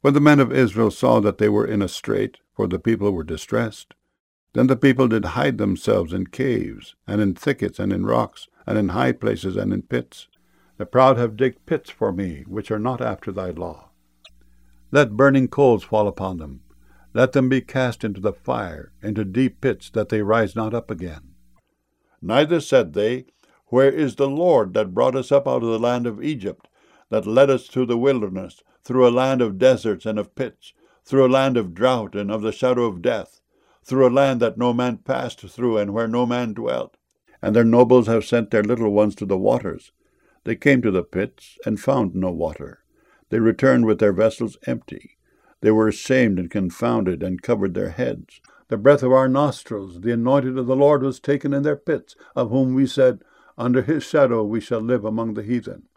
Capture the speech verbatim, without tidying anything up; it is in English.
When the men of Israel saw that they were in a strait, for the people were distressed, then the people did hide themselves in caves, and in thickets, and in rocks, and in high places, and in pits. The proud have digged pits for me, which are not after thy law. Let burning coals fall upon them. Let them be cast into the fire, into deep pits, that they rise not up again. Neither said they, Where is the Lord that brought us up out of the land of Egypt, that led us through the wilderness, through a land of deserts and of pits, through a land of drought and of the shadow of death, through a land that no man passed through, and where no man dwelt? And their nobles have sent their little ones to the waters. They came to the pits, and found no water. They returned with their vessels empty. They were ashamed and confounded, and covered their heads. The breath of our nostrils, the anointed of the Lord, was taken in their pits, of whom we said, Under his shadow we shall live among the heathen.